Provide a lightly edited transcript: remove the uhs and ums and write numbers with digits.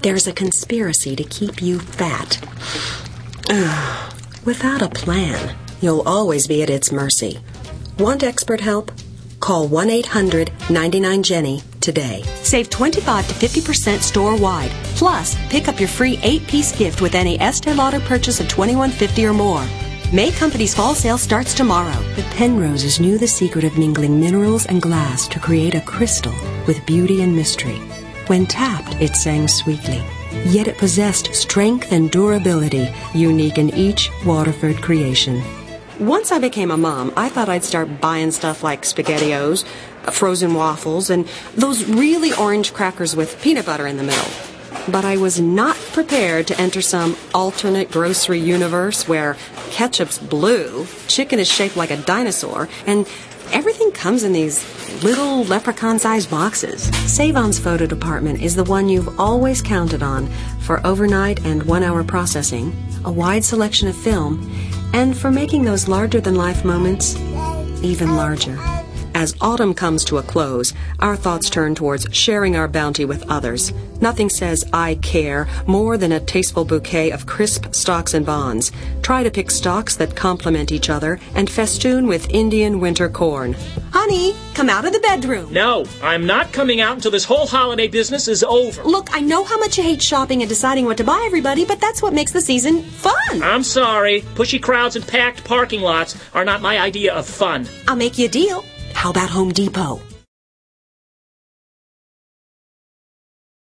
There's a conspiracy to keep you fat. Without a plan, you'll always be at its mercy. Want expert help? Call 1-800-99-JENNY today. Save 25 to 50% store-wide. Plus, pick up your free 8-piece gift with any Estee Lauder purchase of $21.50 or more. May Company's fall sale starts tomorrow. The Penroses knew the secret of mingling minerals and glass to create a crystal with beauty and mystery. When tapped, it sang sweetly. Yet it possessed strength and durability, unique in each Waterford creation. Once I became a mom, I thought I'd start buying stuff like SpaghettiOs, frozen waffles, and those really orange crackers with peanut butter in the middle. But I was not prepared to enter some alternate grocery universe where ketchup's blue, chicken is shaped like a dinosaur, and everything comes in these little leprechaun-sized boxes. Save-On's photo department is the one you've always counted on for overnight and 1-hour processing, a wide selection of film, and for making those larger-than-life moments even larger. As autumn comes to a close, our thoughts turn towards sharing our bounty with others. Nothing says I care more than a tasteful bouquet of crisp stalks and bonds. Try to pick stalks that complement each other and festoon with Indian winter corn. Honey, come out of the bedroom. No, I'm not coming out until this whole holiday business is over. Look, I know how much you hate shopping and deciding what to buy everybody, but that's what makes the season fun. I'm sorry. Pushy crowds and packed parking lots are not my idea of fun. I'll make you a deal. How about Home Depot?